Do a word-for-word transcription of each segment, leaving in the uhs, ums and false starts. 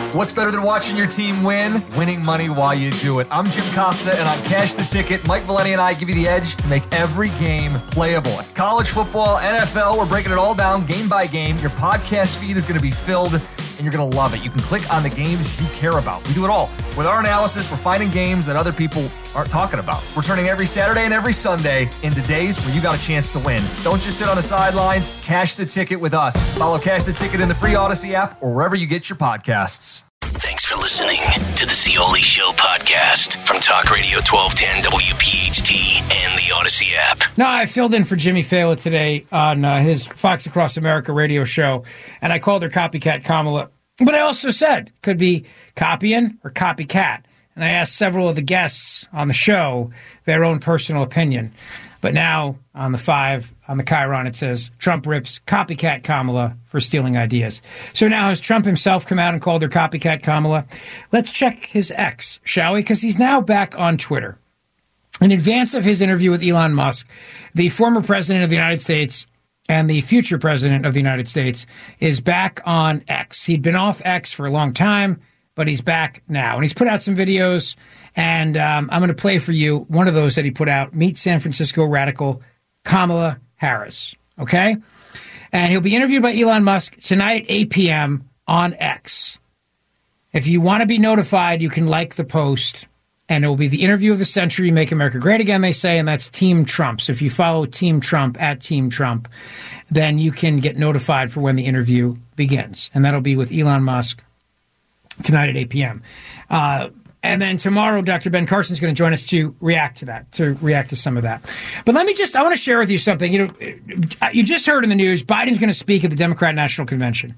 What's better than watching your team win? Winning money while you do it. I'm Jim Costa, and on Cash the Ticket, Mike Valeni and I give you the edge to make every game playable. College football, N F L, we're breaking it all down game by game. Your podcast feed is going to be filled, and you're going to love it. You can click on the games you care about. We do it all. With our analysis, we're finding games that other people aren't talking about. We're turning every Saturday and every Sunday into days where you got a chance to win. Don't just sit on the sidelines. Cash the Ticket with us. Follow Cash the Ticket in the free Odyssey app or wherever you get your podcasts. Thanks for listening to the Zeoli Show podcast from Talk Radio twelve ten W P H T and the Odyssey app. No, I filled in for Jimmy Fallon today on uh, his Fox Across America radio show, and I called her Copycat Kamala. But I also said, could be copying or copycat. And I asked several of the guests on the show their own personal opinion. But now on the five, on the Chiron, it says, Trump rips Copycat Kamala for stealing ideas. So now has Trump himself come out and called her Copycat Kamala? Let's check his X, shall we? Because he's now back on Twitter. In advance of his interview with Elon Musk, the former president of the United States and the future president of the United States is back on X. He'd been off X for a long time, but he's back now. And he's put out some videos, and um, I'm going to play for you one of those that he put out. Meet San Francisco radical Kamala Harris, okay? And he'll be interviewed by Elon Musk tonight at eight p.m. on X. If you want to be notified, you can like the post, and it will be the interview of the century, Make America Great Again, they say, and that's Team Trump. So if you follow Team Trump, at Team Trump, then you can get notified for when the interview begins. And that'll be with Elon Musk tonight at eight p.m. Uh, and then tomorrow, Doctor Ben Carson is going to join us to react to that, to react to some of that. But let me just, I want to share with you something. You know, you just heard in the news, Biden's going to speak at the Democrat National Convention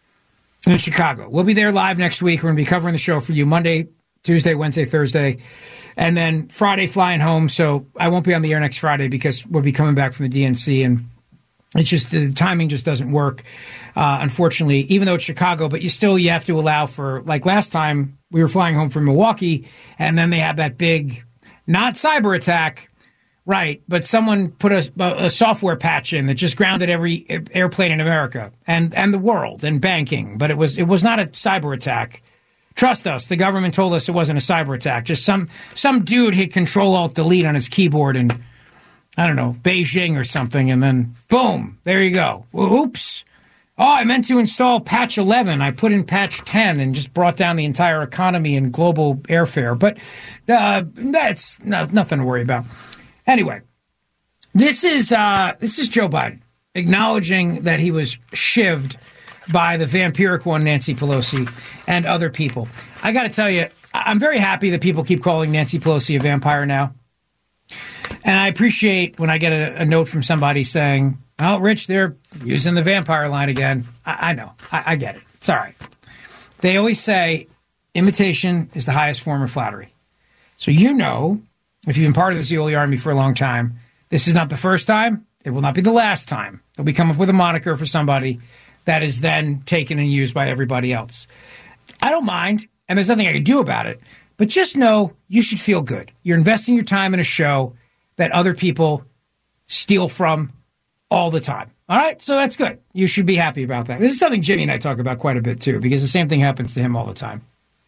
in Chicago. We'll be there live next week. We're going to be covering the show for you Monday, Tuesday, Wednesday, Thursday, and then Friday flying home. So I won't be on the air next Friday because we'll be coming back from the D N C, and it's just the timing just doesn't work, uh, unfortunately, even though it's Chicago. But you still you have to allow for, like last time, we were flying home from Milwaukee, and then they had that big, not cyber attack, right, but someone put a, a software patch in that just grounded every airplane in America and, and the world and banking. But it was it was not a cyber attack. Trust us, the government told us it wasn't a cyber attack. Just some some dude hit Control-Alt-Delete on his keyboard in, I don't know, Beijing or something, and then boom, there you go. Oops. Oh, I meant to install patch eleven. I put in patch ten and just brought down the entire economy and global airfare. But uh, that's no, nothing to worry about. Anyway, this is uh, this is Joe Biden acknowledging that he was shivved by the vampiric one, Nancy Pelosi, and other people. I got to tell you, I'm very happy that people keep calling Nancy Pelosi a vampire now. And I appreciate when I get a, a note from somebody saying, oh, Rich, they're using the vampire line again. I, I know. I, I get it. It's all right. They always say imitation is the highest form of flattery. So you know, if you've been part of the Zeoli Army for a long time, this is not the first time. It will not be the last time that we come up with a moniker for somebody that is then taken and used by everybody else. I don't mind, and there's nothing I can do about it, but just know you should feel good. You're investing your time in a show that other people steal from all the time. All right? So that's good. You should be happy about that. This is something Jimmy and I talk about quite a bit, too, because the same thing happens to him all the time.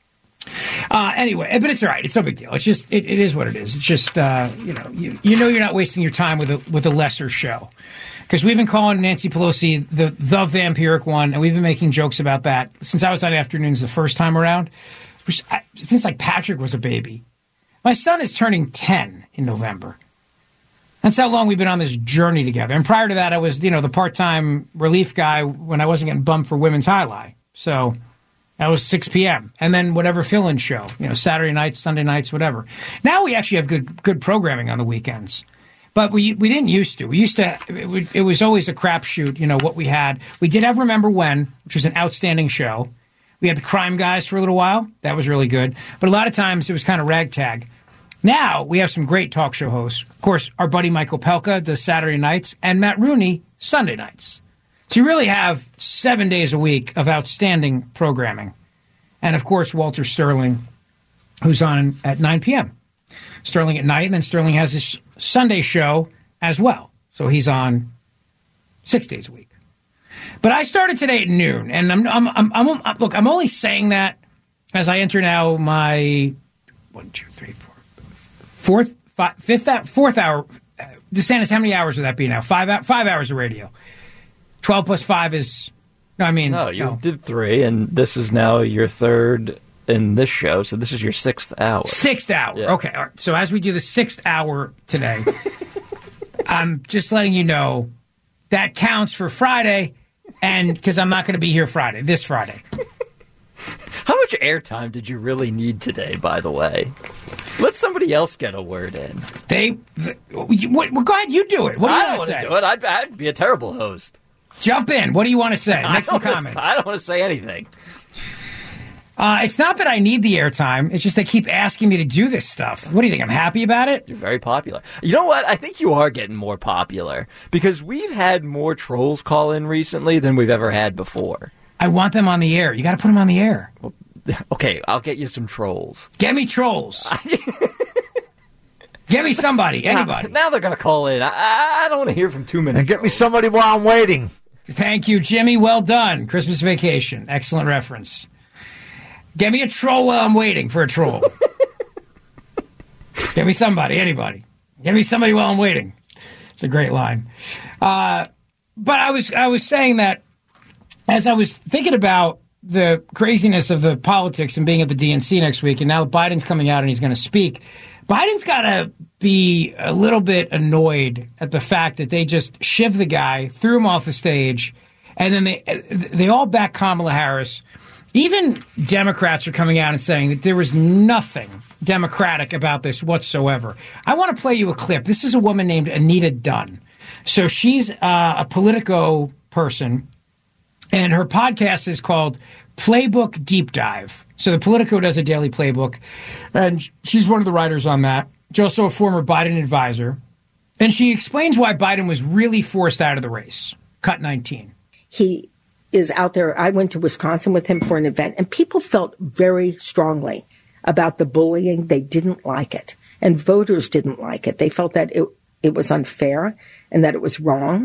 Uh, anyway, but it's all right. It's no big deal. It's just, it, it is what it is. It's just, uh, you know, you, you know you're not wasting your time with a with a lesser show. Because we've been calling Nancy Pelosi the, the vampiric one, and we've been making jokes about that since I was on Afternoons the first time around, which I, since like Patrick was a baby. My son is turning ten in November. That's how long we've been on this journey together. And prior to that, I was, you know, the part-time relief guy when I wasn't getting bumped for Women's Highlight. So that was six p.m. And then whatever fill-in show, you know, Saturday nights, Sunday nights, whatever. Now we actually have good good programming on the weekends. But we we didn't used to. We used to, it, it was always a crapshoot, you know, what we had. We did have Remember When, which was an outstanding show. We had the Crime Guys for a little while. That was really good. But a lot of times it was kind of ragtag. Now we have some great talk show hosts. Of course, our buddy Michael Pelka does Saturday nights, and Matt Rooney Sunday nights. So you really have seven days a week of outstanding programming. And, of course, Walter Sterling, who's on at nine p.m. Sterling at night, and then Sterling has his Sunday show as well. So he's on six days a week. But I started today at noon, and I'm, I'm, I'm, I'm look, I'm only saying that as I enter now my one, two, three, four, fourth, five, fifth, fourth hour. DeSantis, how many hours would that be now? Five, five hours of radio. Twelve plus five is. No, I mean, no, you no. did three, and this is now your third in this show, so this is your sixth hour. Sixth hour. Yeah. Okay. All right. So as we do the sixth hour today, I'm just letting you know that counts for Friday, and because I'm not going to be here Friday, this Friday. How much airtime did you really need today, by the way? Let somebody else get a word in. They, what, well, go ahead, you do it. What do you I don't want to say? do it. I'd, I'd be a terrible host. Jump in. What do you want to say? Make some wanna, comments. I don't want to say anything. Uh, it's not that I need the airtime. It's just they keep asking me to do this stuff. What do you think? I'm happy about it? You're very popular. You know what? I think you are getting more popular because we've had more trolls call in recently than we've ever had before. I want them on the air. You got to put them on the air. Well, okay, I'll get you some trolls. Get me trolls. Get me somebody, anybody. Now, now they're going to call in. I, I don't want to hear from too many And get trolls. me somebody while I'm waiting. Thank you, Jimmy. Well done. Christmas Vacation. Excellent reference. Get me a troll while I'm waiting for a troll. Get me somebody, anybody. Get me somebody while I'm waiting. It's a great line. Uh, but I was I was saying that as I was thinking about the craziness of the politics and being at the D N C next week, and now Biden's coming out and he's going to speak, Biden's got to be a little bit annoyed at the fact that they just shivved the guy, threw him off the stage, and then they they all back Kamala Harris. Even Democrats are coming out and saying that there was nothing Democratic about this whatsoever. I want to play you a clip. This is a woman named Anita Dunn. So she's uh, a Politico person, and her podcast is called Playbook Deep Dive. So the Politico does a daily playbook, and she's one of the writers on that. She's also a former Biden advisor. And she explains why Biden was really forced out of the race. Cut nineteen. He is out there. I went to Wisconsin with him for an event, and people felt very strongly about the bullying. They didn't like it, and voters didn't like it. They felt that it, it was unfair and that it was wrong.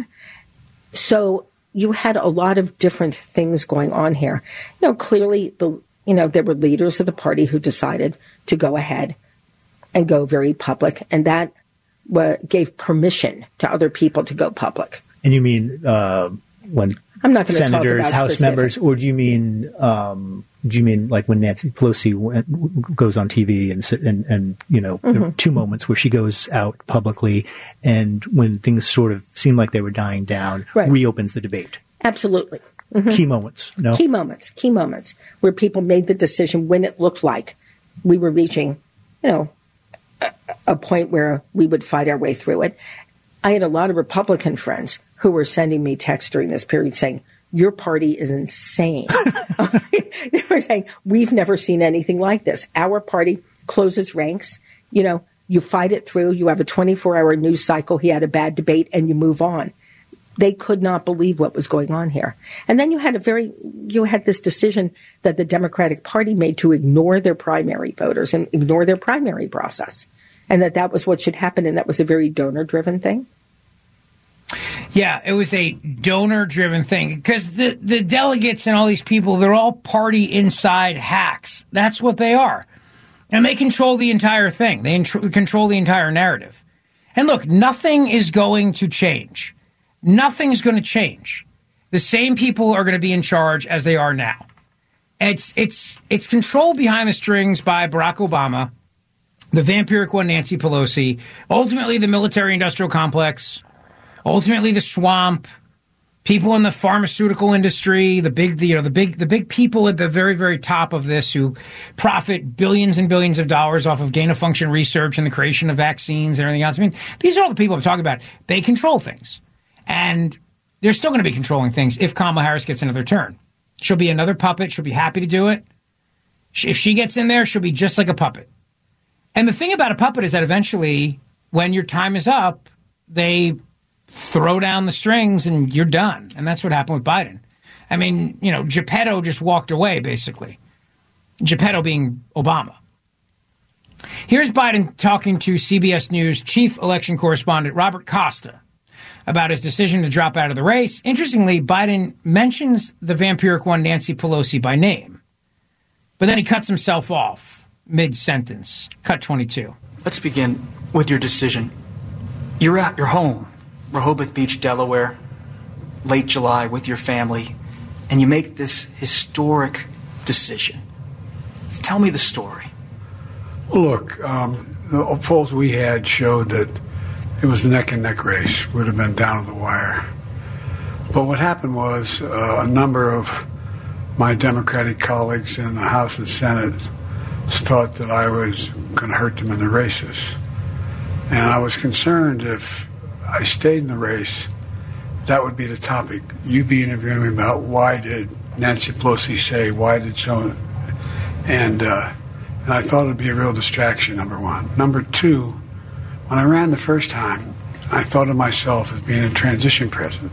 So you had a lot of different things going on here. You know, clearly, the you know, there were leaders of the party who decided to go ahead and go very public, and that uh, gave permission to other people to go public. And you mean uh, when I'm not going to senators, talk about House specific. members, or do you mean um, do you mean like when Nancy Pelosi went, goes on T V and and, and you know Mm-hmm. there are two moments where she goes out publicly, and when things sort of seem like they were dying down, Right. reopens the debate. Absolutely. Key moments, no? Key moments, key moments where people made the decision when it looked like we were reaching, you know, a, a point where we would fight our way through it. I had a lot of Republican friends who were sending me texts during this period saying, your party is insane. They were saying, we've never seen anything like this. Our party closes ranks. You know, you fight it through. You have a twenty-four hour news cycle. He had a bad debate and you move on. They could not believe what was going on here. And then you had a very, you had this decision that the Democratic Party made to ignore their primary voters and ignore their primary process. And that that was what should happen. And that was a very donor driven thing. Yeah, it was a donor-driven thing because the, the delegates and all these people, they're all party inside hacks. That's what they are. And they control the entire thing. They intr- control the entire narrative. And look, nothing is going to change. Nothing's going to change. The same people are going to be in charge as they are now. It's it's it's controlled behind the strings by Barack Obama, the vampiric one Nancy Pelosi, ultimately the military-industrial complex, ultimately the swamp, people in the pharmaceutical industry, the big the, you know the big the big people at the very very top of this who profit billions and billions of dollars off of gain-of-function research and the creation of vaccines and everything else. I mean, these are all the people I'm talking about. They control things. And they're still going to be controlling things if Kamala Harris gets another turn. She'll be another puppet. She'll be happy to do it. If she gets in there, she'll be just like a puppet. And the thing about a puppet is that eventually, when your time is up, they throw down the strings and you're done. And that's what happened with Biden. I mean, you know, Geppetto just walked away, basically. Geppetto being Obama. Here's Biden talking to C B S News chief election correspondent Robert Costa about his decision to drop out of the race. Interestingly, Biden mentions the vampiric one Nancy Pelosi by name. But then he cuts himself off mid-sentence. Cut twenty-two. Let's begin with your decision. You're at your home, Rehoboth Beach, Delaware, late July with your family, and you make this historic decision. Tell me the story. Look, um, the polls we had showed that it was a neck-and-neck race. Would have been down to the wire. But what happened was uh, a number of my Democratic colleagues in the House and Senate thought that I was going to hurt them in the races. And I was concerned if I stayed in the race, that would be the topic. You'd be interviewing me about why did Nancy Pelosi say, why did so, and uh, and I thought it would be a real distraction, number one. Number two, when I ran the first time, I thought of myself as being a transition president.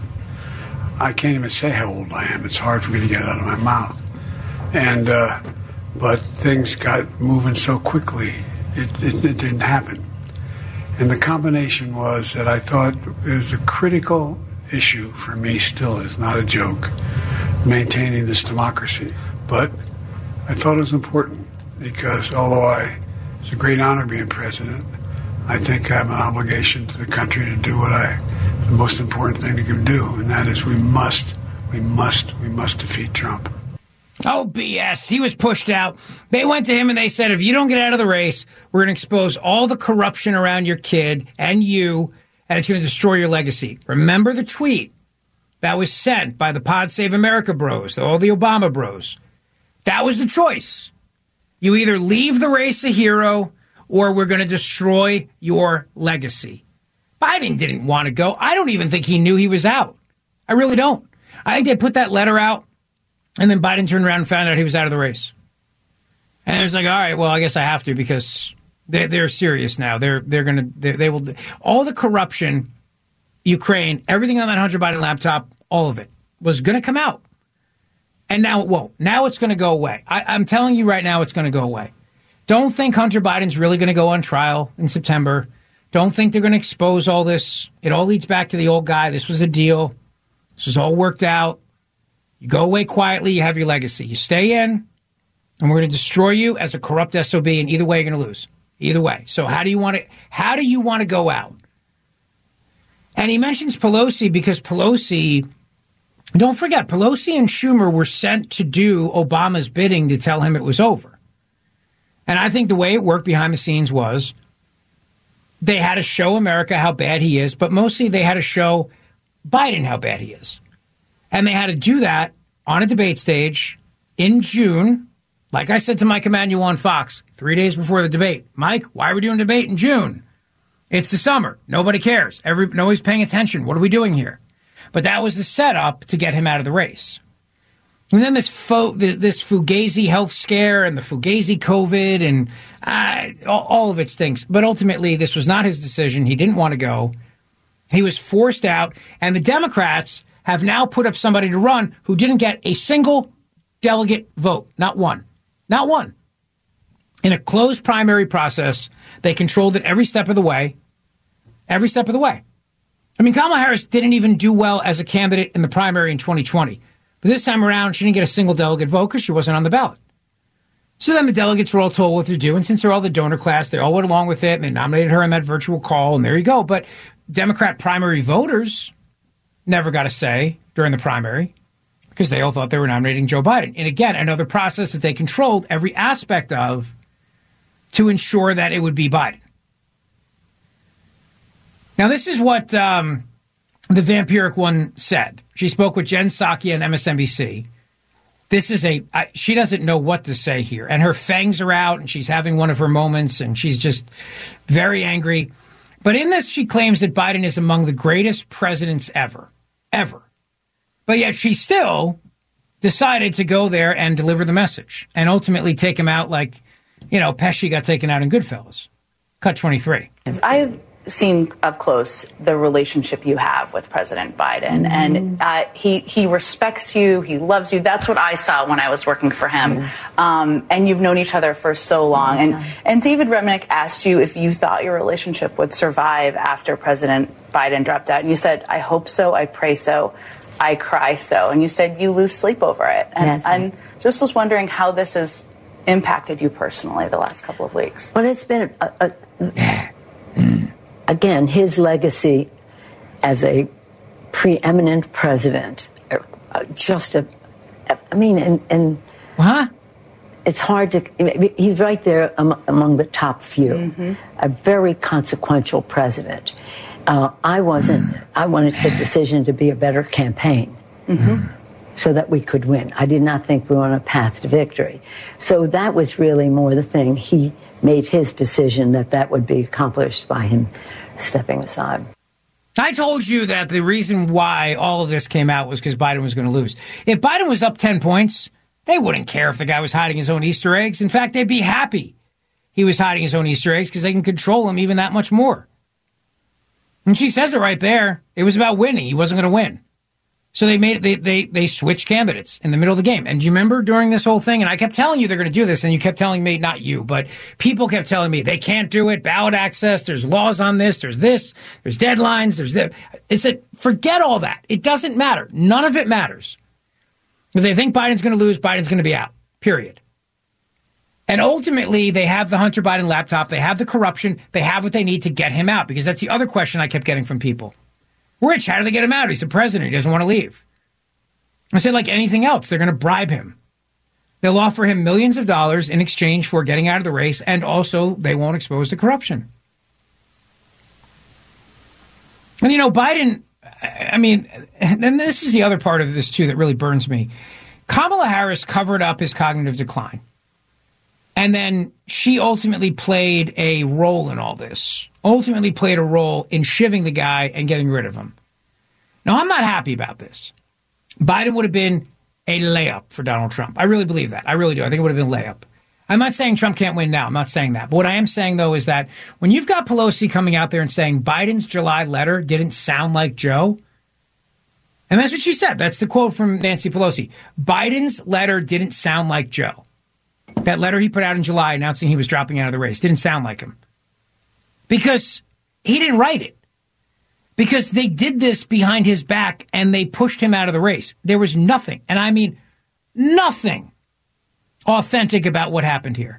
I can't even say how old I am. It's hard for me to get it out of my mouth. And uh, but things got moving so quickly, it, it, it didn't happen. And the combination was that I thought it was a critical issue for me, still is, not a joke, maintaining this democracy. But I thought it was important because although I, it's a great honor being president, I think I have an obligation to the country to do what I, the most important thing to do, and that is we must, we must, we must defeat Trump. Oh, B S. He was pushed out. They went to him and they said, if you don't get out of the race, we're going to expose all the corruption around your kid and you, and it's going to destroy your legacy. Remember the tweet that was sent by the Pod Save America bros, all the Obama bros. That was the choice. You either leave the race a hero or we're going to destroy your legacy. Biden didn't want to go. I don't even think he knew he was out. I really don't. I think they put that letter out, and then Biden turned around and found out he was out of the race. And it was like, all right, well, I guess I have to because they're, they're serious now. They're they're going to they, they will all the corruption, Ukraine, everything on that Hunter Biden laptop, all of it was going to come out. And now it won't. Now it's going to go away. I, I'm telling you right now, it's going to go away. Don't think Hunter Biden's really going to go on trial in September. Don't think they're going to expose all this. It all leads back to the old guy. This was a deal. This was all worked out. You go away quietly. You have your legacy. You stay in, and we're going to destroy you as a corrupt S O B. And either way, you're going to lose. Either way. So how do you want to? How do you want to go out? And he mentions Pelosi because Pelosi. Don't forget, Pelosi and Schumer were sent to do Obama's bidding to tell him it was over. And I think the way it worked behind the scenes was they had to show America how bad he is, but mostly they had to show Biden how bad he is. And they had to do that on a debate stage in June. Like I said to Mike Emanuel on Fox three days before the debate, Mike, why are we doing a debate in June? It's the summer. Nobody cares. Every, nobody's paying attention. What are we doing here? But that was the setup to get him out of the race. And then this fo- this Fugazi health scare and the Fugazi COVID and uh, all, all of it stinks. But ultimately, this was not his decision. He didn't want to go. He was forced out. And the Democrats have now put up somebody to run who didn't get a single delegate vote. Not one. Not one. In a closed primary process, they controlled it every step of the way. Every step of the way. I mean, Kamala Harris didn't even do well as a candidate in the primary in twenty twenty. But this time around, she didn't get a single delegate vote because she wasn't on the ballot. So then the delegates were all told what to do. And since they're all the donor class, they all went along with it. And they nominated her in that virtual call. And there you go. But Democrat primary voters never got a say during the primary because they all thought they were nominating Joe Biden. And again, another process that they controlled every aspect of to ensure that it would be Biden. Now, this is what um, the vampiric one said. She spoke with Jen Psaki on M S N B C. This is a, I, she doesn't know what to say here. And her fangs are out and she's having one of her moments and she's just very angry. But in this, she claims that Biden is among the greatest presidents ever, ever. But yet she still decided to go there and deliver the message and ultimately take him out like, you know, Pesci got taken out in Goodfellas. Cut twenty-three. I've seen up close the relationship you have with President Biden, mm-hmm. and uh, he he respects you, he loves you. That's what I saw when I was working for him. Mm-hmm. Um, and you've known each other for so long. Mm-hmm. And and David Remnick asked you if you thought your relationship would survive after President Biden dropped out, and you said, "I hope so, I pray so, I cry so." And you said you lose sleep over it. And, yes, and just was wondering how this has impacted you personally the last couple of weeks? Well, it's been, a, a, again, his legacy as a preeminent president, uh, just a, I mean, and, and huh? It's hard to, he's right there among the top few, mm-hmm. a very consequential president. Uh, I wasn't, I wanted the decision to be a better campaign. Mm-hmm. So that we could win. I did not think we were on a path to victory. So that was really more the thing. He made his decision that that would be accomplished by him stepping aside. I told you that the reason why all of this came out was because Biden was going to lose. If Biden was up ten points, they wouldn't care if the guy was hiding his own Easter eggs. In fact, they'd be happy he was hiding his own Easter eggs because they can control him even that much more. And she says it right there. It was about winning. He wasn't going to win. So they made they, they they switched candidates in the middle of the game. And do you remember during this whole thing? And I kept telling you they're going to do this, and you kept telling me, not you, but people kept telling me they can't do it. Ballot access. There's laws on this. There's this. There's deadlines. There's this. It's a forget all that. It doesn't matter. None of it matters. If they think Biden's going to lose, Biden's going to be out. Period. And ultimately, they have the Hunter Biden laptop. They have the corruption. They have what they need to get him out. Because that's the other question I kept getting from people. Rich, how do they get him out? He's the president. He doesn't want to leave. I said, like anything else, they're going to bribe him. They'll offer him millions of dollars in exchange for getting out of the race, and also they won't expose the corruption. And, you know, Biden, I mean, and this is the other part of this, too, that really burns me. Kamala Harris covered up his cognitive decline. And then she ultimately played a role in all this. Ultimately played a role in shivving the guy and getting rid of him. Now, I'm not happy about this. Biden would have been a layup for Donald Trump. I really believe that. I really do. I think it would have been a layup. I'm not saying Trump can't win now. I'm not saying that. But what I am saying, though, is that when you've got Pelosi coming out there and saying Biden's July letter didn't sound like Joe, and that's what she said. That's the quote from Nancy Pelosi. Biden's letter didn't sound like Joe. That letter he put out in July announcing he was dropping out of the race didn't sound like him. Because he didn't write it. Because they did this behind his back and they pushed him out of the race. There was nothing, and I mean nothing, authentic about what happened here.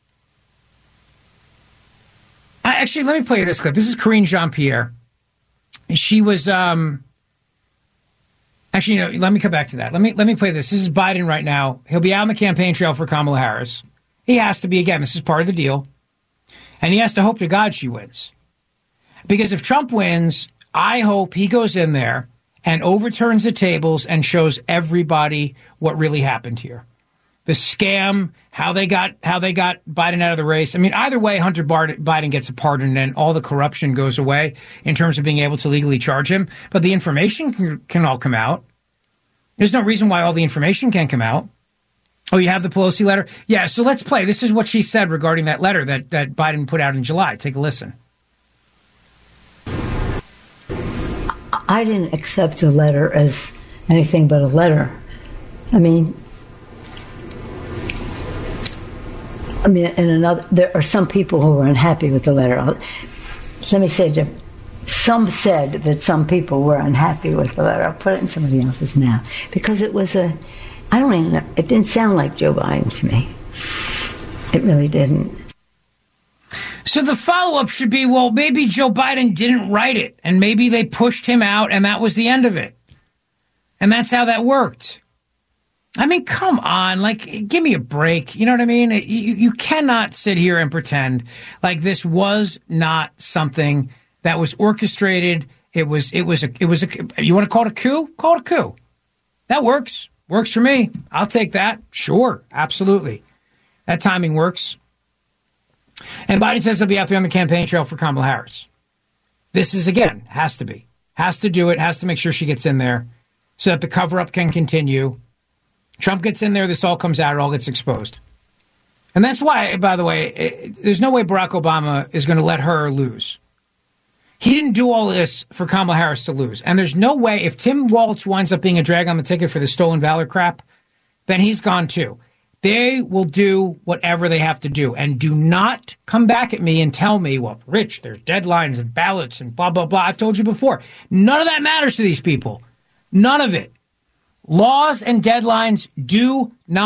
I, actually, let me play you this clip. This is Karine Jean-Pierre. She was, um, actually, no, let me come back to that. Let me let me play this. This is Biden right now. He'll be out on the campaign trail for Kamala Harris. He has to be, again, this is part of the deal. And he has to hope to God she wins. Because if Trump wins, I hope he goes in there and overturns the tables and shows everybody what really happened here. The scam, how they got how they got Biden out of the race. I mean, either way, Hunter Biden gets a pardon and all the corruption goes away in terms of being able to legally charge him. But the information can, can all come out. There's no reason why all the information can't come out. Oh, you have the Pelosi letter? Yeah, so let's play. This is what she said regarding that letter that, that Biden put out in July. Take a listen. I didn't accept the letter as anything but a letter. I mean, I mean, in another, there are some people who are unhappy with the letter. Let me say, Jim, some said that some people were unhappy with the letter. I'll put it in somebody else's mouth because it was a. I don't even know. It didn't sound like Joe Biden to me. It really didn't. So the follow-up should be, well, maybe Joe Biden didn't write it, and maybe they pushed him out, and that was the end of it. And that's how that worked. I mean, come on, like, give me a break. You know what I mean? You, you cannot sit here and pretend like this was not something that was orchestrated. It was, it was, a, it was a, you want to call it a coup? Call it a coup. That works. Works for me. I'll take that. Sure. Absolutely. That timing works. And Biden says he'll be out there on the campaign trail for Kamala Harris. This is, again, has to be. Has to do it. Has to make sure she gets in there so that the cover-up can continue. Trump gets in there. This all comes out. It all gets exposed. And that's why, by the way, it, there's no way Barack Obama is going to let her lose. He didn't do all this for Kamala Harris to lose. And there's no way, if Tim Walz winds up being a drag on the ticket for the stolen valor crap, then he's gone too. They will do whatever they have to do. And do not come back at me and tell me, well, Rich, there's deadlines and ballots and blah, blah, blah. I've told you before. None of that matters to these people. None of it. Laws and deadlines do not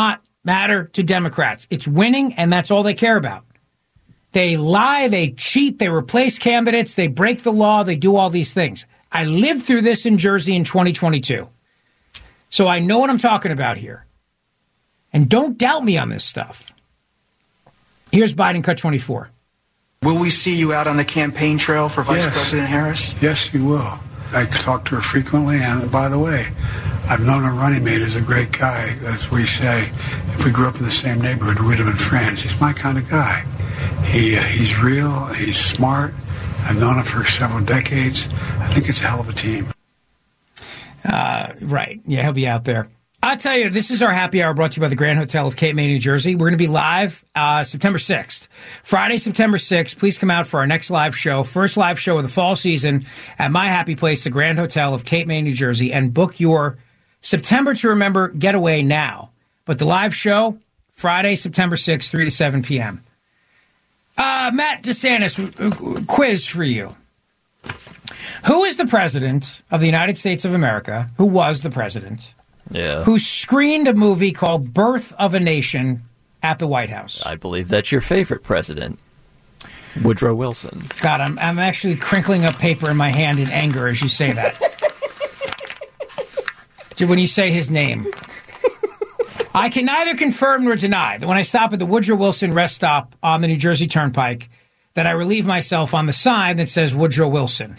matter to Democrats. It's winning, and that's all they care about. They lie, they cheat, they replace candidates, they break the law, they do all these things. I lived through this in Jersey in twenty twenty-two. So I know what I'm talking about here. And don't doubt me on this stuff. Here's Biden cut twenty-four. Will we see you out on the campaign trail for Vice Yes. President Harris? Yes, you will. I talk to her frequently, and by the way, I've known her running mate is a great guy. As we say, if we grew up in the same neighborhood, we'd have been friends. He's my kind of guy. He uh, he's real. He's smart. I've known him for several decades. I think it's a hell of a team. Uh, right. Yeah, he'll be out there. I'll tell you, this is our happy hour brought to you by the Grand Hotel of Cape May, New Jersey. We're going to be live uh, September sixth. Friday, September sixth. Please come out for our next live show, first live show of the fall season at my happy place, the Grand Hotel of Cape May, New Jersey, and book your September to Remember getaway now. But the live show, Friday, September sixth, three to seven p.m. Uh, Matt DeSantis, quiz for you. Who is the president of the United States of America, who was the president, Yeah. who screened a movie called Birth of a Nation at the White House? I believe that's your favorite president, Woodrow Wilson. God, I'm, I'm actually crinkling up paper in my hand in anger as you say that. When you say his name. I can neither confirm nor deny that when I stop at the Woodrow Wilson rest stop on the New Jersey Turnpike, that I relieve myself on the sign that says Woodrow Wilson.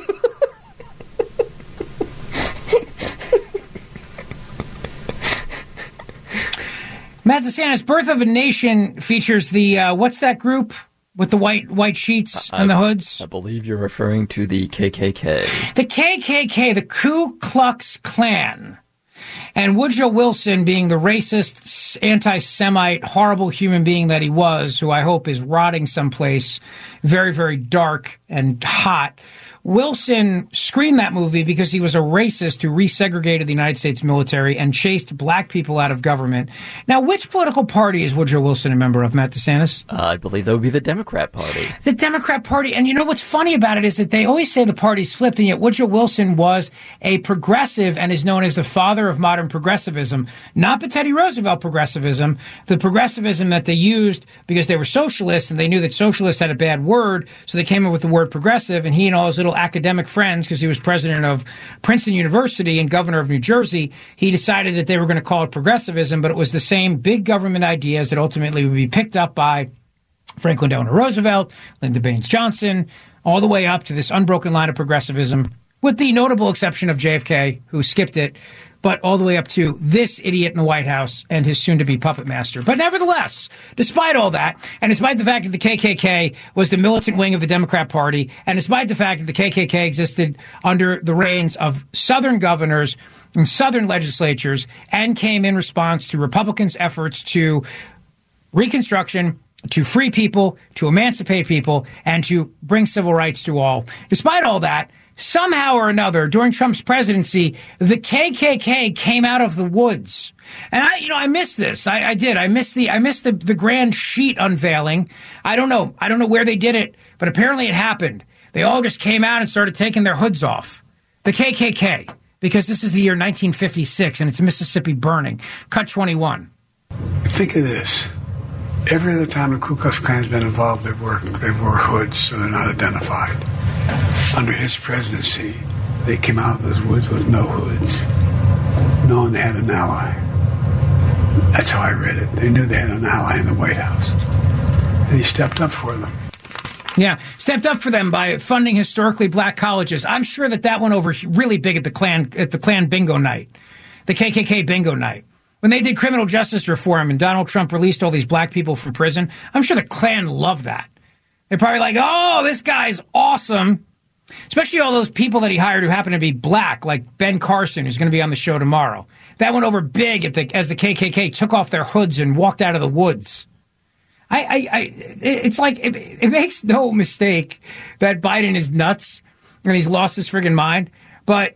Matt DeSantis, Birth of a Nation features the, uh, what's that group with the white white sheets and the hoods? I believe you're referring to the K K K. The K K K, the Ku Klux Klan. And Woodrow Wilson, being the racist, anti-Semite, horrible human being that he was, who I hope is rotting someplace very, very dark and hot. Wilson screened that movie because he was a racist who resegregated the United States military and chased black people out of government. Now, which political party is Woodrow Wilson a member of, Matt DeSantis? Uh, I believe that would be the Democrat Party. The Democrat Party. And you know what's funny about it is that they always say the party's flipped, and yet Woodrow Wilson was a progressive and is known as the father of modern progressivism. Not the Teddy Roosevelt progressivism, the progressivism that they used because they were socialists and they knew that socialists had a bad word, so they came up with the word progressive, and he and all his little academic friends, because he was president of Princeton University and governor of New Jersey, he decided that they were going to call it progressivism, but it was the same big government ideas that ultimately would be picked up by Franklin Delano Roosevelt, Lyndon Baines Johnson, all the way up to this unbroken line of progressivism, with the notable exception of J F K, who skipped it, but all the way up to this idiot in the White House and his soon-to-be puppet master. But nevertheless, despite all that, and despite the fact that the K K K was the militant wing of the Democrat Party, and despite the fact that the K K K existed under the reigns of Southern governors and Southern legislatures and came in response to Republicans' efforts to Reconstruction, to free people, to emancipate people, and to bring civil rights to all. Despite all that, somehow or another, during Trump's presidency, the K K K came out of the woods. And I, you know, I missed this. I, I did. I missed the, I missed the, the grand sheet unveiling. I don't know. I don't know where they did it, but apparently it happened. They all just came out and started taking their hoods off. The K K K, because this is the year nineteen fifty-six and it's Mississippi burning. Cut twenty-one. Think of this. Every other time the Ku Klux Klan's been involved, they wore, they wore hoods, so they're not identified. Under his presidency, they came out of those woods with no hoods, knowing they had an ally. That's how I read it. They knew they had an ally in the White House. And he stepped up for them. Yeah, stepped up for them by funding historically black colleges. I'm sure that that went over really big at the Klan, at the Klan bingo night, the K K K bingo night. When they did criminal justice reform and Donald Trump released all these black people from prison, I'm sure the Klan loved that. They're probably like, oh, this guy's awesome. Especially all those people that he hired who happen to be black, like Ben Carson, who's going to be on the show tomorrow. That went over big at the, as the K K K took off their hoods and walked out of the woods. I, I, I it's like, it, it makes no mistake that Biden is nuts and he's lost his friggin' mind, but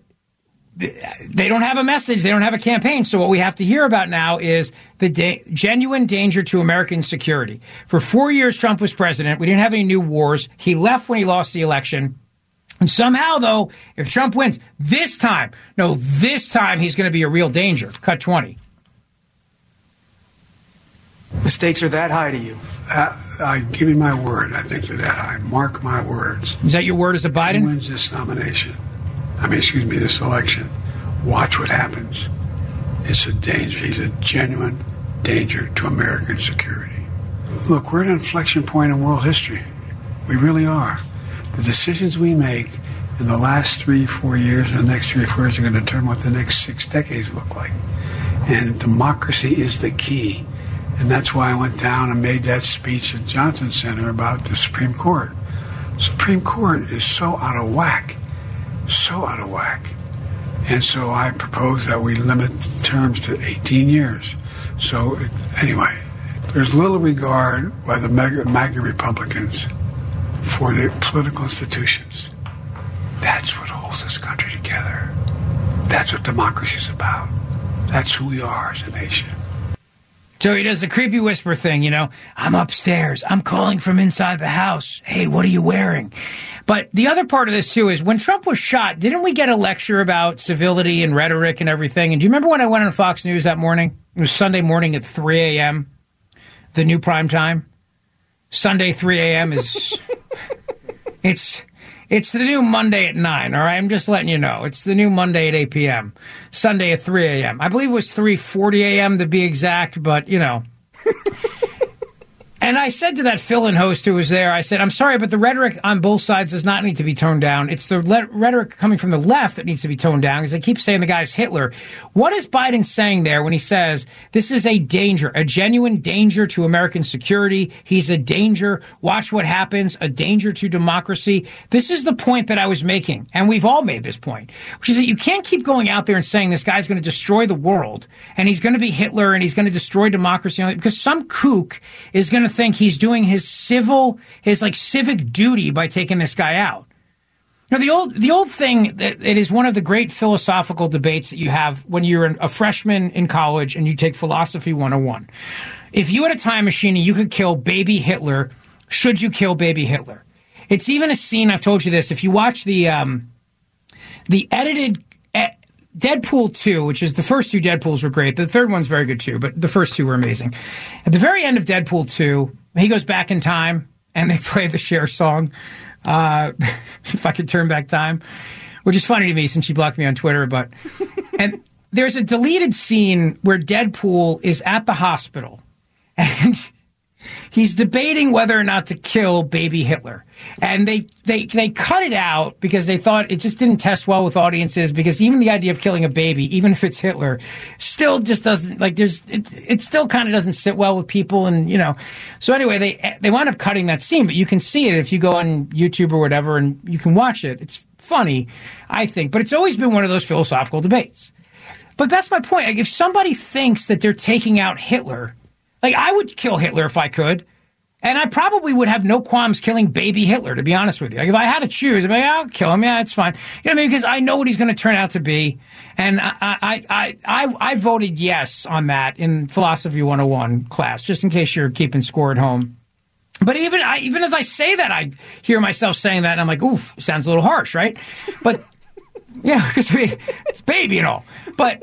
they don't have a message. They don't have a campaign. So what we have to hear about now is the da- genuine danger to American security. For four years, Trump was president. We didn't have any new wars. He left when he lost the election. And somehow, though, if Trump wins this time, no, this time he's going to be a real danger. Cut twenty. The stakes are that high to you. Uh, I give you my word. I think they're that high. Mark my words. Is that your word as a Biden? If he wins this nomination. I mean, excuse me, this election. Watch what happens. It's a danger. He's a genuine danger to American security. Look, we're at an inflection point in world history. We really are. The decisions we make in the last three, four years and the next three or four years are going to determine what the next six decades look like. And democracy is the key. And that's why I went down and made that speech at Johnson Center about the Supreme Court. Supreme Court is so out of whack, so out of whack. And so I propose that we limit the terms to eighteen years. So anyway, there's little regard by the MAGA, MAGA Republicans for the political institutions. That's what holds this country together. That's what democracy is about. That's who we are as a nation. So he does the creepy whisper thing, you know, I'm upstairs. I'm calling from inside the house. Hey, what are you wearing? But the other part of this, too, is when Trump was shot, didn't we get a lecture about civility and rhetoric and everything? And do you remember when I went on Fox News that morning? It was Sunday morning at three a.m., the new prime time. Sunday, three a.m. is... it's... It's the new Monday at nine, all right? I'm just letting you know. It's the new Monday at eight p.m., Sunday at three a.m. I believe it was three forty a.m. to be exact, but, you know. And I said to that fill-in host who was there, I said, I'm sorry, but the rhetoric on both sides does not need to be toned down. It's the le- rhetoric coming from the left that needs to be toned down because they keep saying the guy's Hitler. What is Biden saying there when he says this is a danger, a genuine danger to American security? He's a danger. Watch what happens. A danger to democracy. This is the point that I was making, and we've all made this point, which is that you can't keep going out there and saying this guy's going to destroy the world, and he's going to be Hitler, and he's going to destroy democracy, because some kook is going to think he's doing his civil, his like civic duty by taking this guy out. Now, the old, the old thing that it is one of the great philosophical debates that you have when you're a freshman in college and you take philosophy one oh one. If you had a time machine and you could kill baby Hitler, should you kill baby Hitler? It's even a scene. I've told you this. If you watch the um, the edited uh, Deadpool two, which is the first two Deadpools were great. The third one's very good too, but the first two were amazing. At the very end of Deadpool two, he goes back in time and they play the Cher song, uh, If I Could Turn Back Time, which is funny to me since she blocked me on Twitter. But and there's a deleted scene where Deadpool is at the hospital and he's debating whether or not to kill baby Hitler. And they, they, they cut it out because they thought it just didn't test well with audiences, because even the idea of killing a baby, even if it's Hitler, still just doesn't, like, there's, it, it still kind of doesn't sit well with people. And, you know, so anyway, they, they wound up cutting that scene, but you can see it if you go on YouTube or whatever and you can watch it. It's funny, I think, but it's always been one of those philosophical debates. But that's my point. Like, if somebody thinks that they're taking out Hitler, like, I would kill Hitler if I could. And I probably would have no qualms killing baby Hitler, to be honest with you. Like, if I had to choose, I'd be like, I'll kill him. Yeah, it's fine. You know what I mean? Because I know what he's going to turn out to be. And I, I, I, I, I voted yes on that in Philosophy one oh one class, just in case you're keeping score at home. But even I, even as I say that, I hear myself saying that, and I'm like, oof, sounds a little harsh, right? But, yeah, because I mean, it's baby and all. But...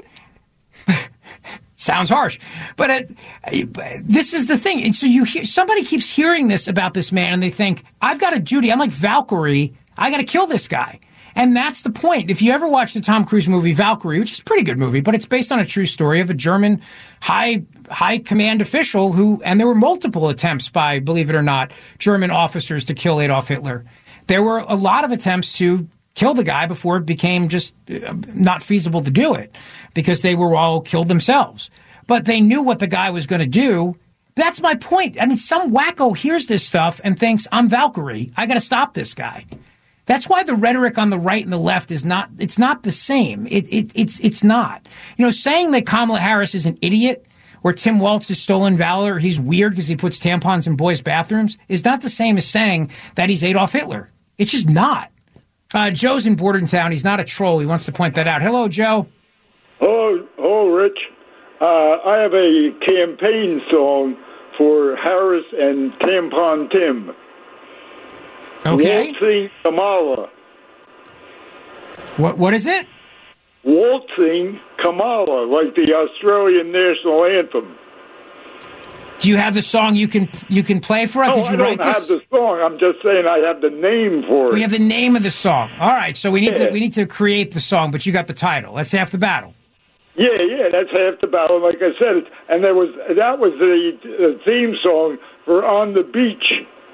sounds harsh, but it, this is the thing. And so you hear, somebody keeps hearing this about this man, and they think, I've got a duty. I'm like Valkyrie. I got to kill this guy. And that's the point. If you ever watch the Tom Cruise movie Valkyrie, which is a pretty good movie, but it's based on a true story of a German high high command official who, and there were multiple attempts by, believe it or not, German officers to kill Adolf Hitler. There were a lot of attempts to kill the guy before it became just not feasible to do it, because they were all killed themselves. But they knew what the guy was going to do. That's my point. I mean, some wacko hears this stuff and thinks, I'm Valkyrie. I got to stop this guy. That's why the rhetoric on the right and the left is not, it's not the same. It, it, it's, it's not. You know, saying that Kamala Harris is an idiot or Tim Walz is stolen valor, he's weird because he puts tampons in boys' bathrooms, is not the same as saying that he's Adolf Hitler. It's just not. Uh, Joe's in Bordentown. He's not a troll. He wants to point that out. Hello, Joe. Oh, oh, Rich. Uh, I have a campaign song for Harris and Tampon Tim. Okay. Waltzing Kamala. What? What is it? Waltzing Kamala, like the Australian national anthem. Do you have the song you can you can play for us? No, Did you I write don't this? have the song. I'm just saying I have the name for it. We have the name of the song. All right, so we need Yeah. to we need to create the song, but you got the title. That's half the battle. Yeah, yeah, that's half the battle. Like I said, it, and there was that was the uh, theme song for On the Beach.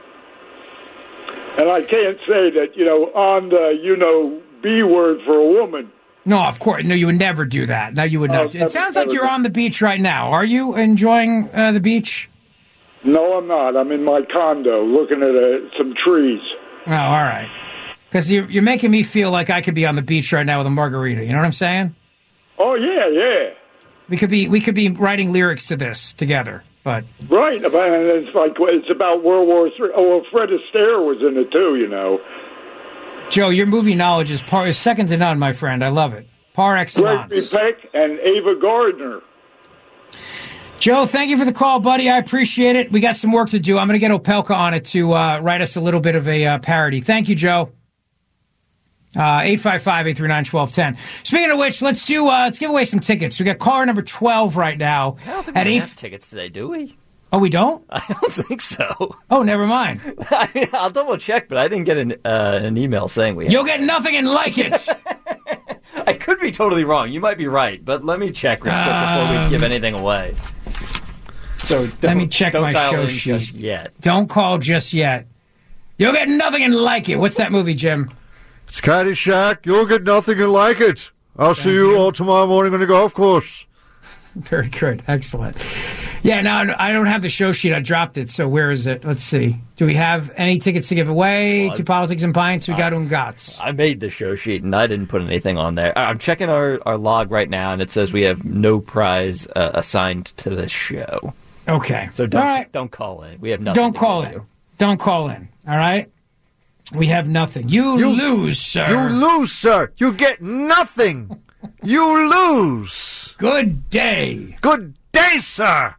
And I can't say that, you know, on the, you know, B word for a woman. No, of course. No, you would never do that. No, you would Oh, not. never, It sounds like never you're do. on the beach right now. Are you enjoying uh, the beach? No, I'm not. I'm in my condo looking at uh, some trees. Oh, all right. Because you're, you're making me feel like I could be on the beach right now with a margarita. You know what I'm saying? Oh, yeah, yeah. We could be we could be writing lyrics to this together. But Right. And it's like, it's about World War Three. Oh, well, Fred Astaire was in it, too, you know. Joe, your movie knowledge is par is second to none, my friend. I love it. Par excellence. Gregory Peck and Ava Gardner. Joe, thank you for the call, buddy. I appreciate it. We got some work to do. I'm going to get Opelka on it to uh, write us a little bit of a uh, parody. Thank you, Joe. Uh, eight five five, eight three nine, one two one zero. Speaking of which, let's do uh, let's give away some tickets. We got caller number twelve right now. I don't think at we eight... have tickets today, do we? Oh, we don't? I don't think so. Oh, never mind. I'll double check, but I didn't get an uh, an email saying we. You'll get nothing and like it. I could be totally wrong. You might be right, but let me check real quick before Um, we give anything away. So Let me check don't my dial show in sheet. just yet. Don't call just yet. You'll get nothing and like it. What's that movie, Jim? It's Caddyshack. You'll get nothing and like it. I'll see you all tomorrow morning on the golf course. Very good. Excellent. Yeah, no, I don't have the show sheet. I dropped it. So where is it? Let's see. Do we have any tickets to give away Well, to Politics and Pints? We got Ungats. I made the show sheet and I didn't put anything on there. I'm checking our, our log right now and it says we have no prize uh, assigned to this show. Okay. So don't All right. don't call in. We have nothing. Don't to call give in. you. Don't call in. All right? We have nothing. You, You- lose, sir. You lose, sir. You get nothing. You lose. Good day. Good day, sir.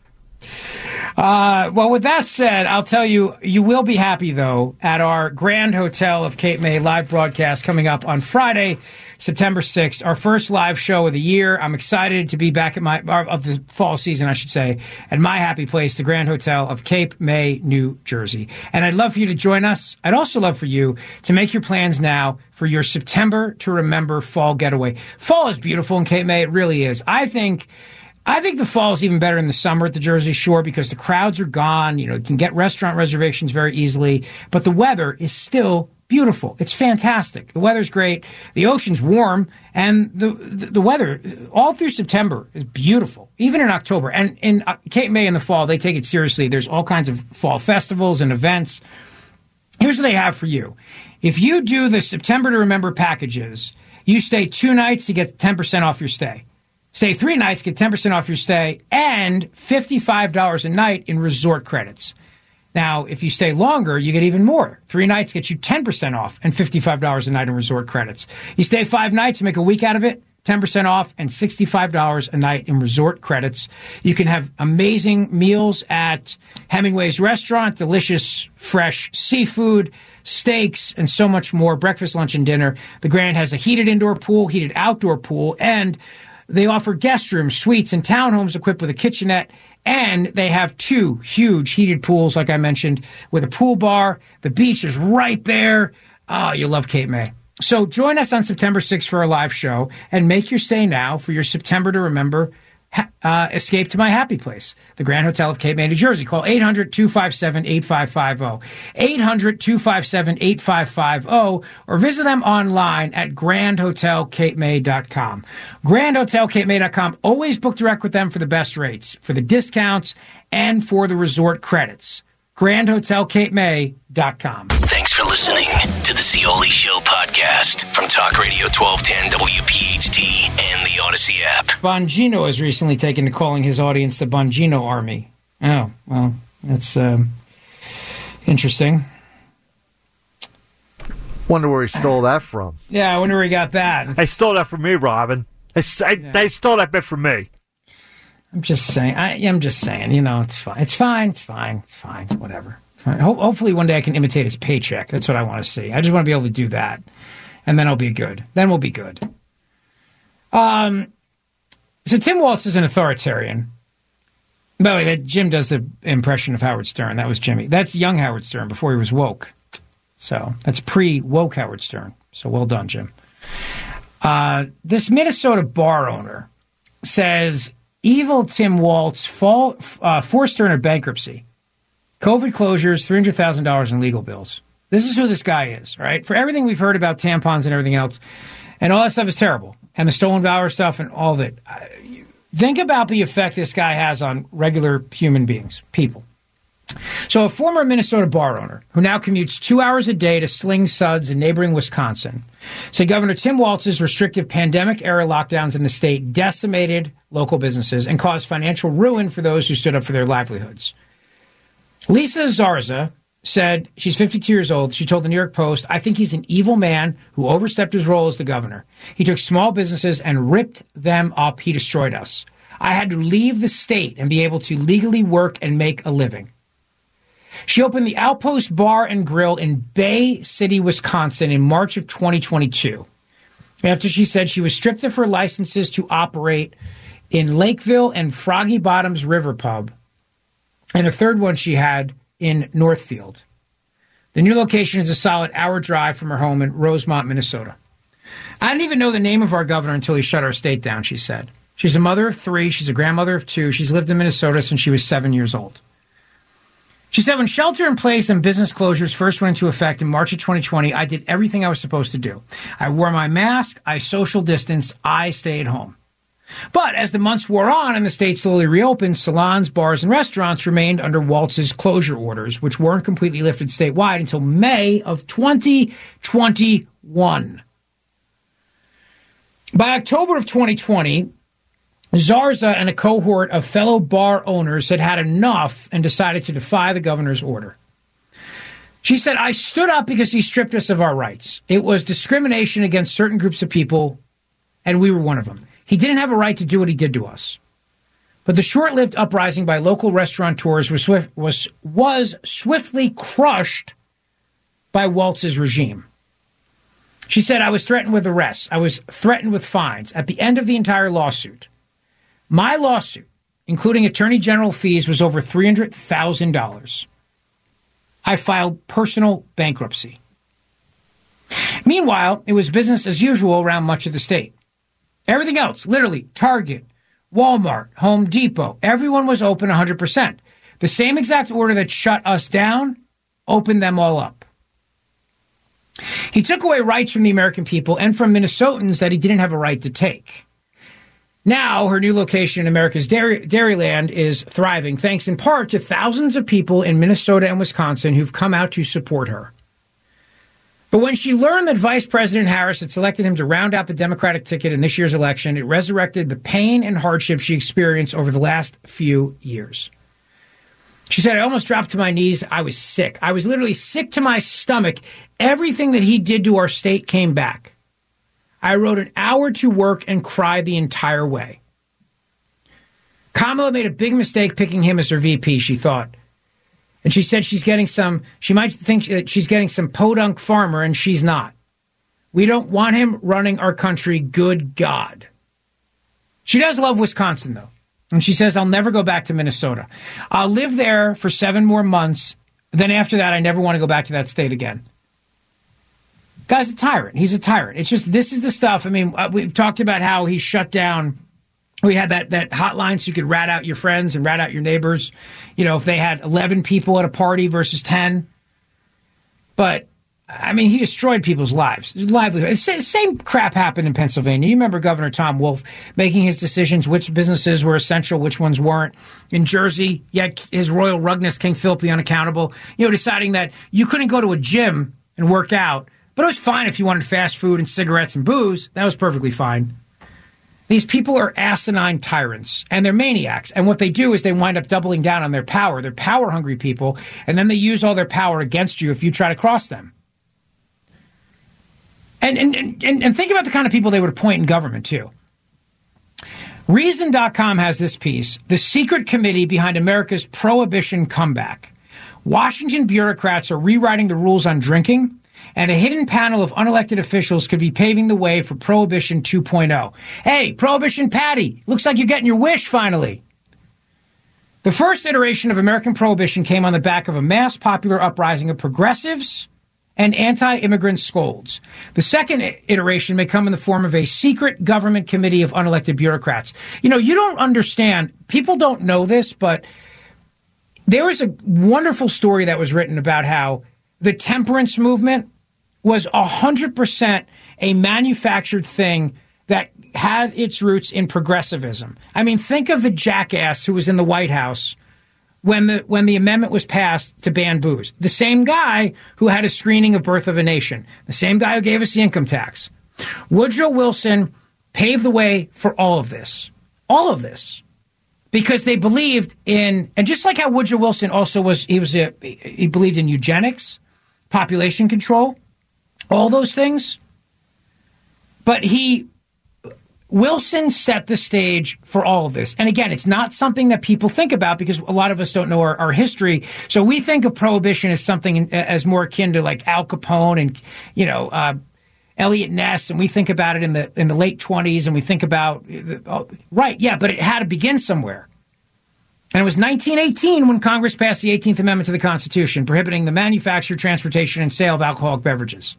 Uh, well, with that said, I'll tell you, you will be happy, though, at our Grand Hotel of Cape May live broadcast coming up on Friday, September sixth, our first live show of the year. I'm excited to be back at my, or of the fall season, I should say, at my happy place, the Grand Hotel of Cape May, New Jersey. And I'd love for you to join us. I'd also love for you to make your plans now for your September to Remember fall getaway. Fall is beautiful in Cape May. It really is. I think... I think the fall is even better in the summer at the Jersey Shore because the crowds are gone. You know, you can get restaurant reservations very easily, but the weather is still beautiful. It's fantastic. The weather's great. The ocean's warm, and the the, the weather all through September is beautiful, even in October. And in uh, Cape May in the fall, they take it seriously. There's all kinds of fall festivals and events. Here's what they have for you. If you do the September to Remember packages, you stay two nights, you get ten percent off your stay. Stay three nights, get ten percent off your stay, and fifty-five dollars a night in resort credits. Now, if you stay longer, you get even more. Three nights gets you ten percent off and fifty-five dollars a night in resort credits. You stay five nights, make a week out of it, ten percent off and sixty-five dollars a night in resort credits. You can have amazing meals at Hemingway's restaurant, delicious fresh seafood, steaks, and so much more. Breakfast, lunch, and dinner. The Grand has a heated indoor pool, heated outdoor pool, and they offer guest rooms, suites, and townhomes equipped with a kitchenette, and they have two huge heated pools, like I mentioned, with a pool bar. The beach is right there. Oh, you love Cape May. So join us on September sixth for a live show, and make your stay now for your September to Remember uh, escape to my happy place, the Grand Hotel of Cape May, New Jersey. Call eight hundred, two five seven, eight five five zero, eight hundred, two five seven, eight five five zero, or visit them online at grand hotel cape may dot com. grand hotel cape may dot com. Always book direct with them for the best rates, for the discounts, and for the resort credits. grand hotel cape may dot com. Thanks for listening to the Zioli Show podcast from Talk Radio twelve ten W P H T and the Odyssey app. Bongino has recently taken to calling his audience the Bongino Army. Oh, well, that's um, interesting. Wonder where he stole that from. Yeah, I wonder where he got that. They stole that from me, Robin. They, I, Yeah. they stole that bit from me. I'm just saying. I, I'm just saying. You know, it's fine. It's fine. It's fine. It's fine. Whatever. Fine. Ho- hopefully, one day I can imitate his paycheck. That's what I want to see. I just want to be able to do that, and then I'll be good. Then we'll be good. Um. So Tim Walz is an authoritarian, By the way, that Jim does the impression of Howard Stern. That was Jimmy. That's young Howard Stern before he was woke. So that's pre-woke Howard Stern. So well done, Jim. Uh, this Minnesota bar owner says evil Tim Walz fall, uh, forced her into bankruptcy. COVID closures, three hundred thousand dollars in legal bills. This is who this guy is, right? For everything we've heard about tampons and everything else, and all that stuff is terrible, and the stolen valor stuff and all of it. Think about the effect this guy has on regular human beings, people. So a former Minnesota bar owner who now commutes two hours a day to Sling Suds in neighboring Wisconsin said Governor Tim Walz's restrictive pandemic-era lockdowns in the state decimated local businesses and caused financial ruin for those who stood up for their livelihoods. Lisa Zarza said she's fifty-two years old. She told the New York Post, I think he's an evil man who overstepped his role as the governor. He took small businesses and ripped them up. He destroyed us. I had to leave the state and be able to legally work and make a living. She opened the Outpost Bar and Grill in Bay City, Wisconsin in March of twenty twenty-two. After she said she was stripped of her licenses to operate in Lakeville and Froggy Bottoms River Pub, and a third one she had in Northfield. The new location is a solid hour drive from her home in Rosemont, Minnesota. I didn't even know the name of our governor until he shut our state down, she said. She's a mother of three. She's a grandmother of two. She's lived in Minnesota since she was seven years old. She said, when shelter-in-place and business closures first went into effect in March of twenty twenty, I did everything I was supposed to do. I wore my mask, I social distanced, I stayed home. But as the months wore on and the state slowly reopened, salons, bars, and restaurants remained under Walz's closure orders, which weren't completely lifted statewide until May of twenty twenty-one. By October of twenty twenty, Zarza and a cohort of fellow bar owners had had enough and decided to defy the governor's order. She said, I stood up because he stripped us of our rights. It was discrimination against certain groups of people, and we were one of them. He didn't have a right to do what he did to us. But the short-lived uprising by local restaurateurs was, swift, was, was swiftly crushed by Walz's regime. She said, I was threatened with arrests. I was threatened with fines. At the end of the entire lawsuit, my lawsuit, including attorney general fees, was over three hundred thousand dollars. I filed personal bankruptcy. Meanwhile, it was business as usual around much of the state. Everything else, literally, Target, Walmart, Home Depot, everyone was open one hundred percent. The same exact order that shut us down opened them all up. He took away rights from the American people and from Minnesotans that he didn't have a right to take. Now, her new location in America's dairy, Dairyland is thriving, thanks in part to thousands of people in Minnesota and Wisconsin who've come out to support her. But when she learned that Vice President Harris had selected him to round out the Democratic ticket in this year's election, it resurrected the pain and hardship she experienced over the last few years. She said, I almost dropped to my knees. I was sick. I was literally sick to my stomach. Everything that he did to our state came back. I rode an hour to work and cried the entire way. Kamala made a big mistake picking him as her V P, she thought. And she said she's getting some, she might think that she's getting some podunk farmer, and she's not. We don't want him running our country, good God. She does love Wisconsin, though. And she says, I'll never go back to Minnesota. I'll live there for seven more months. Then after that, I never want to go back to that state again. Guy's a tyrant. He's a tyrant. It's just, this is the stuff. I mean, we've talked about how he shut down. We had that, that hotline so you could rat out your friends and rat out your neighbors. You know, if they had eleven people at a party versus ten. But, I mean, he destroyed people's lives. Livelihood. The same crap happened in Pennsylvania. You remember Governor Tom Wolf making his decisions, which businesses were essential, which ones weren't. In Jersey, yet his royal rugness, King Philip the Unaccountable, you know, deciding that you couldn't go to a gym and work out. But it was fine if you wanted fast food and cigarettes and booze. That was perfectly fine. These people are asinine tyrants, and they're maniacs. And what they do is they wind up doubling down on their power. They're power-hungry people, and then they use all their power against you if you try to cross them. And, and, and, and think about the kind of people they would appoint in government, too. Reason dot com has this piece, The Secret Committee Behind America's Prohibition Comeback. Washington bureaucrats are rewriting the rules on drinking, and a hidden panel of unelected officials could be paving the way for Prohibition two point oh. Hey, Prohibition Patty, looks like you're getting your wish finally. The first iteration of American prohibition came on the back of a mass popular uprising of progressives and anti-immigrant scolds. The second iteration may come in the form of a secret government committee of unelected bureaucrats. You know, you don't understand. People don't know this, but there was a wonderful story that was written about how the temperance movement was one hundred percent a manufactured thing that had its roots in progressivism. I mean, think of the jackass who was in the White House when the when the amendment was passed to ban booze. The same guy who had a screening of Birth of a Nation. The same guy who gave us the income tax. Woodrow Wilson paved the way for all of this. All of this. Because they believed in, and just like how Woodrow Wilson also was, he was a, he believed in eugenics, population control, all those things. But he, Wilson set the stage for all of this. And again, it's not something that people think about because a lot of us don't know our, our history. So we think of prohibition as something as more akin to like Al Capone and, you know, uh, Elliot Ness. And we think about it in the in the late twenties and we think about, uh, right, yeah, but it had to begin somewhere. And it was nineteen eighteen when Congress passed the eighteenth Amendment to the Constitution, prohibiting the manufacture, transportation, and sale of alcoholic beverages.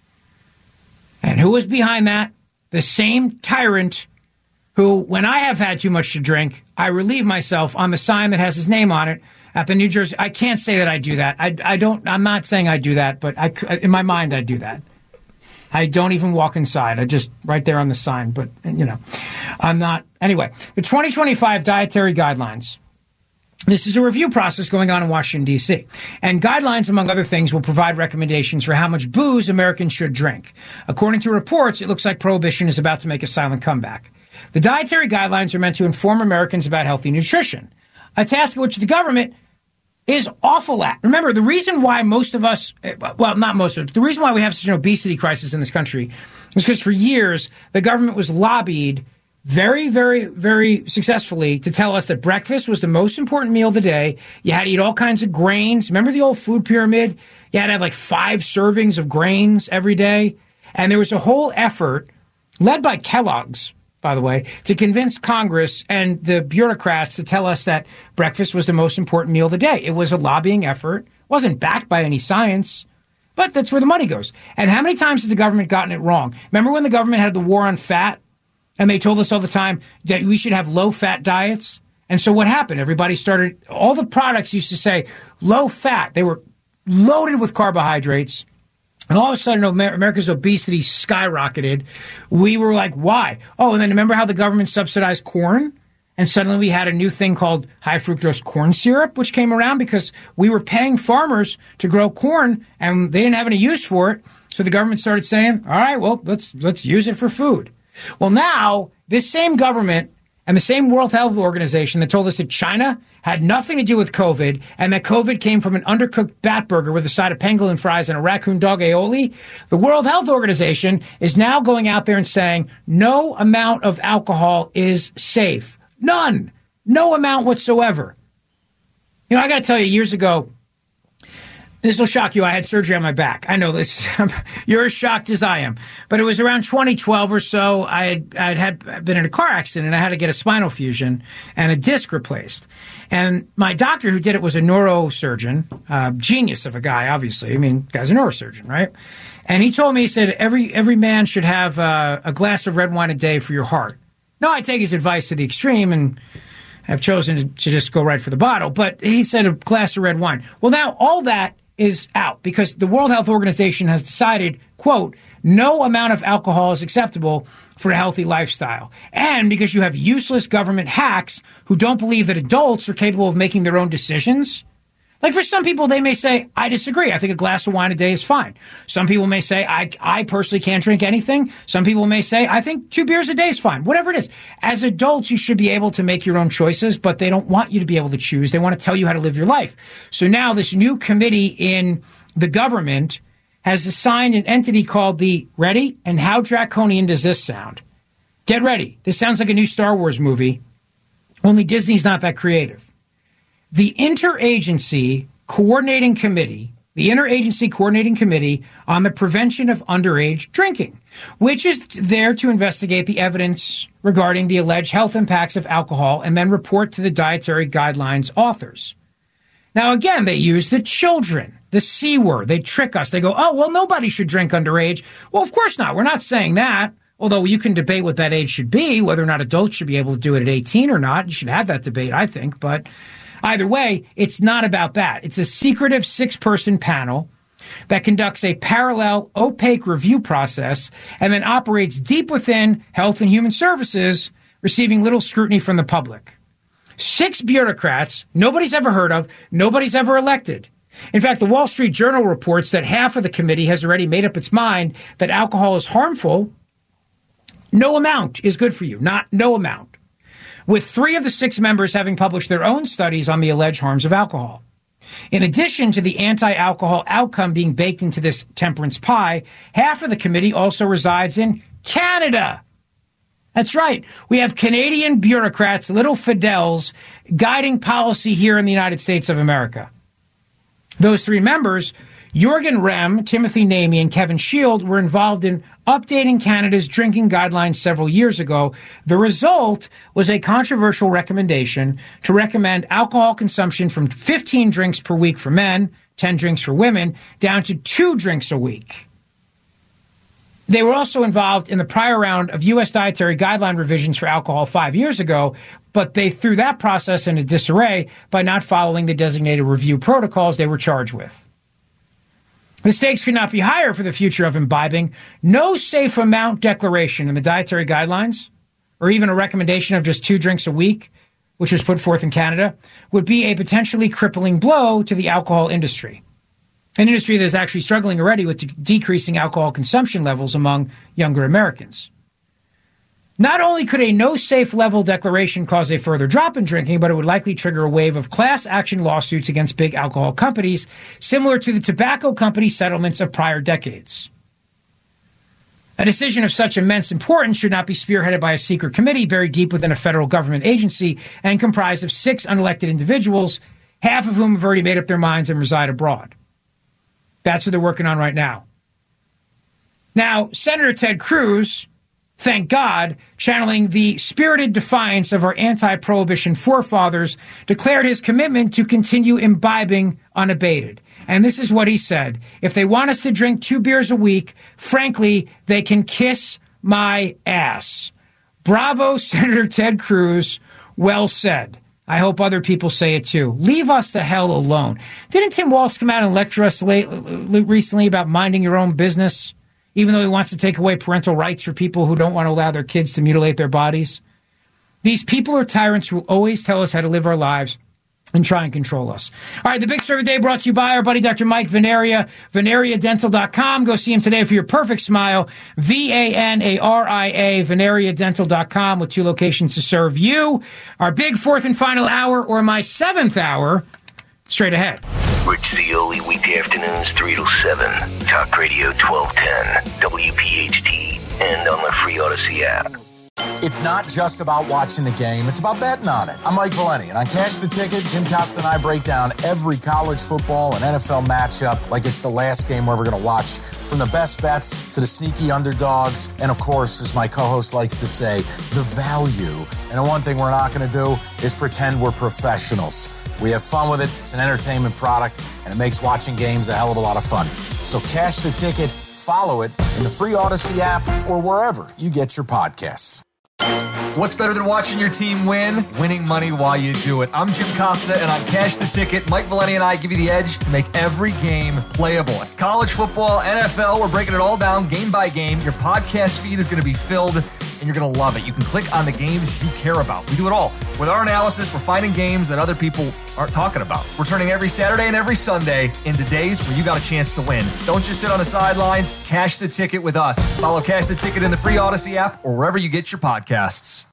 And who was behind that? The same tyrant who, when I have had too much to drink, I relieve myself on the sign that has his name on it at the New Jersey. I can't say that I do that. I, I don't, I'm not saying I do that, but I, in my mind, I do that. I don't even walk inside. I just, right there on the sign, but, you know, I'm not. Anyway, the twenty twenty-five dietary guidelines. This is a review process going on in Washington, D C And guidelines, among other things, will provide recommendations for how much booze Americans should drink. According to reports, it looks like prohibition is about to make a silent comeback. The dietary guidelines are meant to inform Americans about healthy nutrition, a task which the government is awful at. Remember, the reason why most of us, well, not most of us, the reason why we have such an obesity crisis in this country is because for years, the government was lobbied very, very, very successfully to tell us that breakfast was the most important meal of the day. You had to eat all kinds of grains. Remember the old food pyramid? You had to have like five servings of grains every day. And there was a whole effort, led by Kellogg's, by the way, to convince Congress and the bureaucrats to tell us that breakfast was the most important meal of the day. It was a lobbying effort. It wasn't backed by any science. But that's where the money goes. And how many times has the government gotten it wrong? Remember when the government had the war on fat? And they told us all the time that we should have low-fat diets. And so what happened? Everybody started, all the products used to say low-fat. They were loaded with carbohydrates. And all of a sudden, America's obesity skyrocketed. We were like, why? Oh, and then remember how the government subsidized corn? And suddenly we had a new thing called high-fructose corn syrup, which came around because we were paying farmers to grow corn, and they didn't have any use for it. So the government started saying, all right, well, let's let's use it for food. Well, now, this same government and the same World Health Organization that told us that China had nothing to do with COVID and that COVID came from an undercooked bat burger with a side of pangolin fries and a raccoon dog aioli, the World Health Organization is now going out there and saying no amount of alcohol is safe. None. No amount whatsoever. You know, I got to tell you, years ago, this will shock you. I had surgery on my back. I know this. You're as shocked as I am. But it was around twenty twelve or so. I had, I had been in a car accident, and I had to get a spinal fusion and a disc replaced. And my doctor who did it was a neurosurgeon, uh, genius of a guy, obviously. I mean, guy's a neurosurgeon, right? And he told me, he said, every every man should have uh, a glass of red wine a day for your heart. Now, I take his advice to the extreme and have chosen to, to just go right for the bottle. But he said a glass of red wine. Well, now all that is out because the World Health Organization has decided, quote, no amount of alcohol is acceptable for a healthy lifestyle. And because you have useless government hacks who don't believe that adults are capable of making their own decisions. Like for some people, they may say, I disagree. I think a glass of wine a day is fine. Some people may say, I, I personally can't drink anything. Some people may say, I think two beers a day is fine. Whatever it is. As adults, you should be able to make your own choices, but they don't want you to be able to choose. They want to tell you how to live your life. So now this new committee in the government has assigned an entity called the, ready? And how draconian does this sound? Get ready. This sounds like a new Star Wars movie, only Disney's not that creative. The Interagency Coordinating Committee the Interagency Coordinating Committee on the Prevention of Underage Drinking, which is there to investigate the evidence regarding the alleged health impacts of alcohol and then report to the dietary guidelines authors. Now, again, they use the children, the C word. They trick us. They go, oh, well, nobody should drink underage. Well, of course not. We're not saying that. Although you can debate what that age should be, whether or not adults should be able to do it at eighteen or not. You should have that debate, I think. But either way, it's not about that. It's a secretive six-person panel that conducts a parallel, opaque review process and then operates deep within Health and Human Services, receiving little scrutiny from the public. Six bureaucrats nobody's ever heard of, nobody's ever elected. In fact, the Wall Street Journal reports that half of the committee has already made up its mind that alcohol is harmful. No amount is good for you, not no amount. With three of the six members having published their own studies on the alleged harms of alcohol. In addition to the anti-alcohol outcome being baked into this temperance pie, half of the committee also resides in Canada. That's right. We have Canadian bureaucrats, little Fidels, guiding policy here in the United States of America. Those three members, Jorgen Rem, Timothy Namey, and Kevin Shield, were involved in updating Canada's drinking guidelines several years ago. The result was a controversial recommendation to recommend alcohol consumption from fifteen drinks per week for men, ten drinks for women, down to two drinks a week. They were also involved in the prior round of U S dietary guideline revisions for alcohol five years ago, but they threw that process into disarray by not following the designated review protocols they were charged with. The stakes could not be higher for the future of imbibing. No safe amount declaration in the dietary guidelines, or even a recommendation of just two drinks a week, which was put forth in Canada, would be a potentially crippling blow to the alcohol industry. An industry that is actually struggling already with de- decreasing alcohol consumption levels among younger Americans. Not only could a no-safe level declaration cause a further drop in drinking, but it would likely trigger a wave of class action lawsuits against big alcohol companies, similar to the tobacco company settlements of prior decades. A decision of such immense importance should not be spearheaded by a secret committee buried deep within a federal government agency and comprised of six unelected individuals, half of whom have already made up their minds and reside abroad. That's what they're working on right now. Now, Senator Ted Cruz, thank God, channeling the spirited defiance of our anti-prohibition forefathers, declared his commitment to continue imbibing unabated. And this is what he said. If they want us to drink two beers a week, frankly, they can kiss my ass. Bravo, Senator Ted Cruz. Well said. I hope other people say it too. Leave us the hell alone. Didn't Tim Walz come out and lecture us late, recently about minding your own business, even though he wants to take away parental rights for people who don't want to allow their kids to mutilate their bodies? These people are tyrants who always tell us how to live our lives and try and control us. All right, the Big Story of the Day brought to you by our buddy Doctor Mike Venaria, Venaria Dental dot com. Go see him today for your perfect smile. V A N A R I A, Venaria Dental dot com, with two locations to serve you. Our big fourth and final hour, or my seventh hour, straight ahead. Rich Zeoli, weekday afternoons, three to seven. Talk Radio twelve ten, W P H T, and on the free Odyssey app. It's not just about watching the game, it's about betting on it. I'm Mike Valeni, and on Cash the Ticket, Jim Costa and I break down every college football and N F L matchup like it's the last game we're ever going to watch. From the best bets to the sneaky underdogs, and of course, as my co-host likes to say, the value. And the one thing we're not going to do is pretend we're professionals. We have fun with it, it's an entertainment product, and it makes watching games a hell of a lot of fun. So Cash the Ticket, follow it in the free Odyssey app or wherever you get your podcasts. What's better than watching your team win? Winning money while you do it. I'm Jim Costa, and on Cash the Ticket, Mike Valeni and I give you the edge to make every game playable. College football, N F L, we're breaking it all down game by game. Your podcast feed is going to be filled, and you're going to love it. You can click on the games you care about. We do it all. With our analysis, we're finding games that other people aren't talking about. We're turning every Saturday and every Sunday into days where you got a chance to win. Don't just sit on the sidelines. Cash the Ticket with us. Follow Cash the Ticket in the free Odyssey app or wherever you get your podcasts.